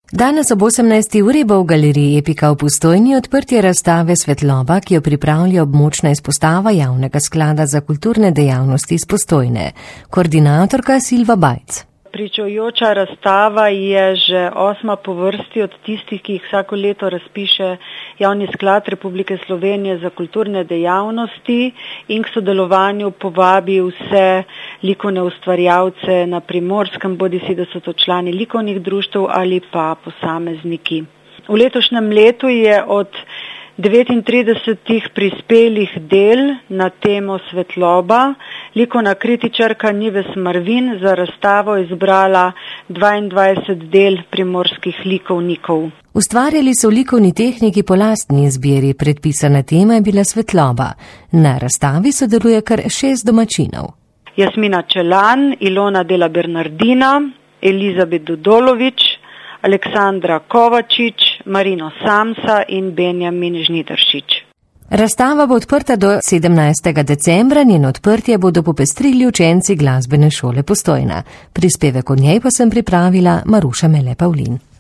Danes ob 18. uri bo v galeriji Epika v Postojni odprtje razstave Svetloba, ki jo pripravlja območna izpostava Javnega sklada za kulturne dejavnosti iz Postojne. Koordinatorka Silva Bajc. Pričujoča razstava je že 8. po vrsti od tistih, ki jih vsako leto razpiše Javni sklad Republike Slovenije za kulturne dejavnosti in k sodelovanju povabi vse likovne ustvarjalce na Primorskem, bodisi da so to člani likovnih društev ali pa posamezniki. V letošnjem letu je od 39 prispelih del na temo Svetloba likovna kritičarka Nives Marvin za razstavo izbrala 22 del primorskih likovnikov. Ustvarjali so v likovni tehniki po lastni izbiri, predpisana tema je bila Svetloba. Na razstavi sodeluje kar 6 domačinov. Jasmina Čelan, Ilona Dela Bernardina, Elizabet Dudolovič, Aleksandra Kovačič, Marino Samsa in Benjamin Žnidaršič. Razstava bo odprta do 17. decembra, njen odprtje bodo popestrili učenci glasbene šole Postojna. Prispevek o njej pa sem pripravila Maruša Mele Pavlin.